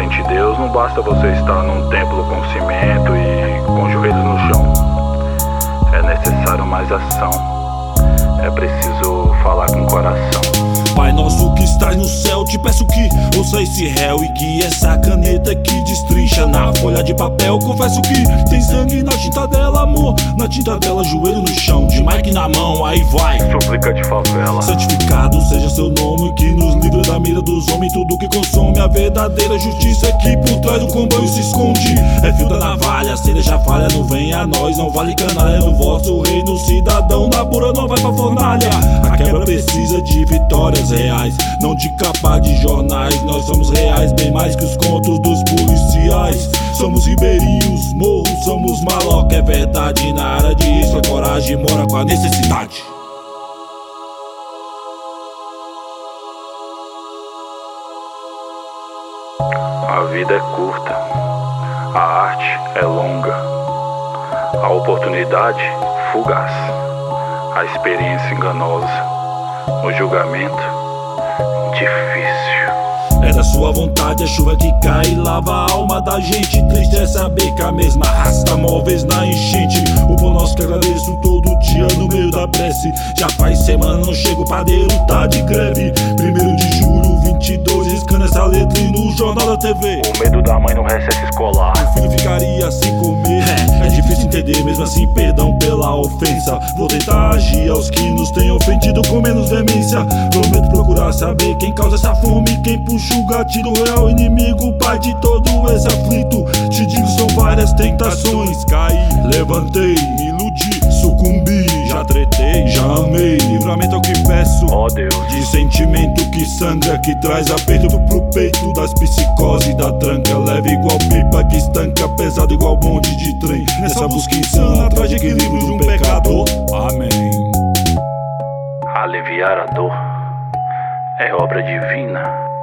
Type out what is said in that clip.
realmente Deus, não basta você estar num templo com cimento e com joelhos no chão. É necessário mais ação. É preciso falar com o coração. Pai nosso que estás no céu, te peço que ouça esse réu e que essa caneta que destrincha na folha de papel. Confesso que tem sangue na tinta dela, amor, na tinta dela, joelho no chão, de mic na mão, aí vai. Súplica de favela. Santificado seja seu nome, que nos livra da mira dos homens. Tudo que consome a verdadeira justiça, que por trás do comboio se esconde. É fio da navalha, se deixa falha, não vem a nós. Não vale canalha no vosso reino, cidadão na bura não vai pra fornalha. A quebra precisa de vitórias reais, não de capa de jornais. Nós somos reais, bem mais que os contos dos policiais. Somos ribeirinhos, morros, somos maloca. É verdade, na área de risco a coragem mora com a necessidade. A vida é curta, a arte é longa, a oportunidade fugaz, a experiência enganosa, o julgamento difícil. É da sua vontade a chuva que cai e lava a alma da gente. Triste é saber que a mesma arrasta móveis na enchente. O pão nosso que agradeço todo dia no meio da prece. Já faz semana não chego, o padeiro tá de greve. 1º de julho, 22, riscando essa letra e no jornal da TV. O medo da mãe no recesso escolar. O filho ficaria sem comer. É difícil entender, mesmo assim perdão pela ofensa. Vou tentar agir aos que nos têm ofendido com menos veemência. Prometo procurar saber quem causa essa fome, quem puxa o gatilho, real inimigo, pai de todo esse aflito. Te digo, são várias tentações. Caí, levantei, me iludi, sucumbi. Já tretei, já amei, livramento é o que peço. Ó Deus, de sentimento que sangra, que traz aperto pro peito das psicose da tranca. Leve igual pipa que estanca, pesado igual bonde de trem. Nessa busca insana, atrás de equilíbrio de um pecador. Amém. aliviar a dor é obra divina.